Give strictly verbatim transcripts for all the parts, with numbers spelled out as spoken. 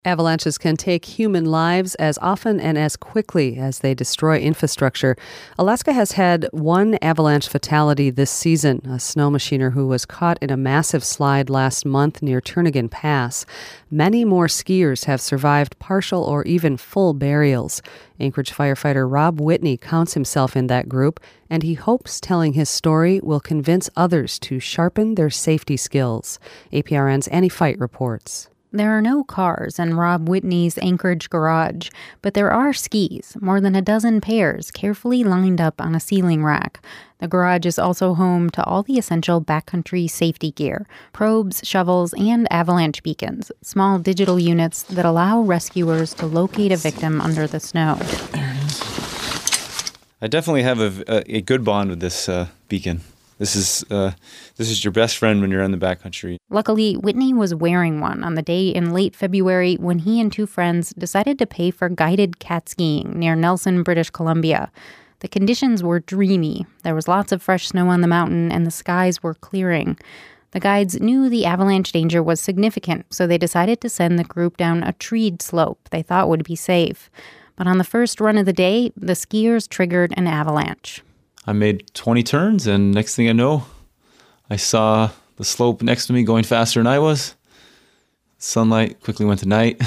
Avalanches can take human lives as often and as quickly as they destroy infrastructure. Alaska has had one avalanche fatality this season, a snow machiner who was caught in a massive slide last month near Turnagain Pass. Many more skiers have survived partial or even full burials. Anchorage firefighter Rob Whitney counts himself in that group, and he hopes telling his story will convince others to sharpen their safety skills. A P R N's Annie Fight reports. There are no cars in Rob Whitney's Anchorage garage, but there are skis, more than a dozen pairs carefully lined up on a ceiling rack. The garage is also home to all the essential backcountry safety gear, probes, shovels, and avalanche beacons, small digital units that allow rescuers to locate a victim under the snow. There it is. I definitely have a, a, a good bond with this uh, beacon. This is uh, this is your best friend when you're in the backcountry. Luckily, Whitney was wearing one on the day in late February when he and two friends decided to pay for guided cat skiing near Nelson, British Columbia. The conditions were dreamy. There was lots of fresh snow on the mountain, and the skies were clearing. The guides knew the avalanche danger was significant, so they decided to send the group down a treed slope they thought would be safe. But on the first run of the day, the skiers triggered an avalanche. I made twenty turns, and next thing I know, I saw the slope next to me going faster than I was. Sunlight quickly went to night,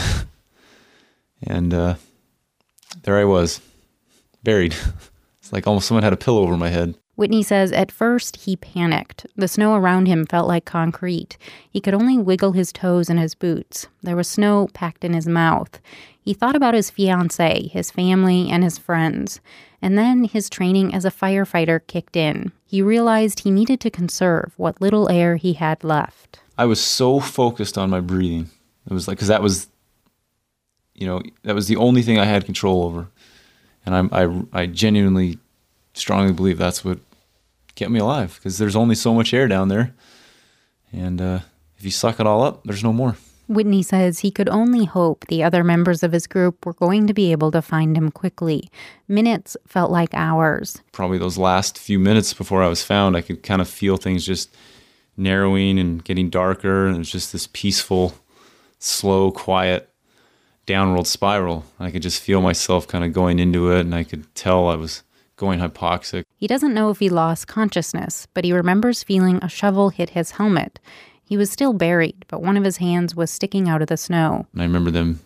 and uh, there I was, buried. It's like almost someone had a pillow over my head. Whitney says at first he panicked. The snow around him felt like concrete. He could only wiggle his toes in his boots. There was snow packed in his mouth. He thought about his fiancée, his family, and his friends. And then his training as a firefighter kicked in. He realized he needed to conserve what little air he had left. I was so focused on my breathing. It was like, because that was, you know, that was the only thing I had control over. And I, I, I genuinely, strongly believe that's what kept me alive, because there's only so much air down there. And uh, if you suck it all up, there's no more. Whitney says he could only hope the other members of his group were going to be able to find him quickly. Minutes felt like hours. Probably those last few minutes before I was found, I could kind of feel things just narrowing and getting darker. And it was just this peaceful, slow, quiet, downward spiral. I could just feel myself kind of going into it, and I could tell I was going hypoxic. He doesn't know if he lost consciousness, but he remembers feeling a shovel hit his helmet. He was still buried, but one of his hands was sticking out of the snow. And I remember them,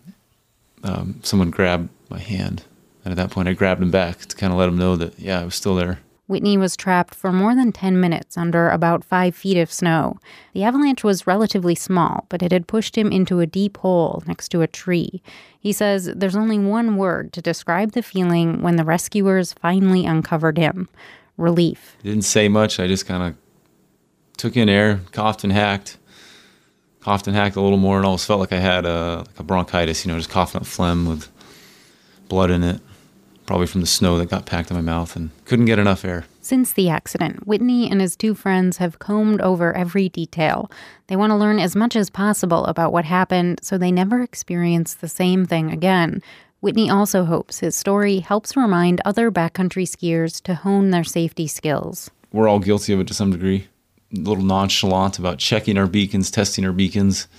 um, someone grabbed my hand. And at that point, I grabbed him back to kind of let him know that, yeah, I was still there. Whitney was trapped for more than ten minutes under about five feet of snow. The avalanche was relatively small, but it had pushed him into a deep hole next to a tree. He says there's only one word to describe the feeling when the rescuers finally uncovered him: relief. Didn't say much. I just kind of took in air, coughed and hacked, coughed and hacked a little more, and almost felt like I had a, like a bronchitis, you know, just coughing up phlegm with blood in it, probably from the snow that got packed in my mouth, and couldn't get enough air. Since the accident, Whitney and his two friends have combed over every detail. They want to learn as much as possible about what happened so they never experience the same thing again. Whitney also hopes his story helps remind other backcountry skiers to hone their safety skills. We're all guilty of it to some degree. A little nonchalant about checking our beacons, testing our beacons.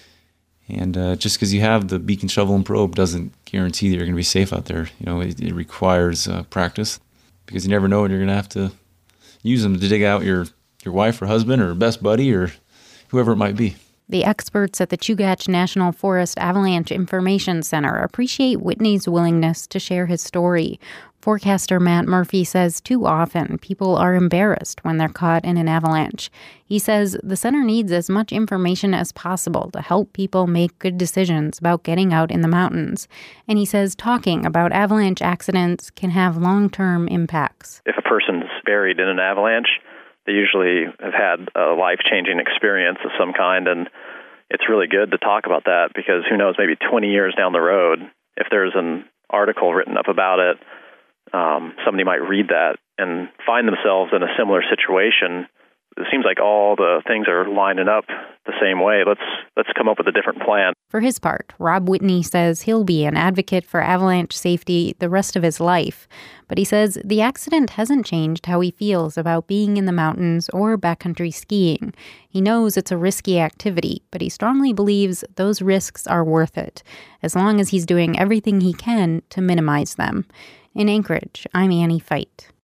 And uh, just because you have the beacon, shovel, and probe doesn't guarantee that you're going to be safe out there. You know, it, it requires uh, practice, because you never know when you're going to have to use them to dig out your, your wife or husband or best buddy or whoever it might be. The experts at the Chugach National Forest Avalanche Information Center appreciate Whitney's willingness to share his story. Forecaster Matt Murphy says too often people are embarrassed when they're caught in an avalanche. He says the center needs as much information as possible to help people make good decisions about getting out in the mountains. And he says talking about avalanche accidents can have long-term impacts. If a person's buried in an avalanche, they usually have had a life-changing experience of some kind, and it's really good to talk about that, because who knows, maybe twenty years down the road, if there's an article written up about it, um, somebody might read that and find themselves in a similar situation it seems like all the things are lining up the same way. Let's let's come up with a different plan. For his part, Rob Whitney says he'll be an advocate for avalanche safety the rest of his life. But he says the accident hasn't changed how he feels about being in the mountains or backcountry skiing. He knows it's a risky activity, but he strongly believes those risks are worth it, as long as he's doing everything he can to minimize them. In Anchorage, I'm Annie Feit.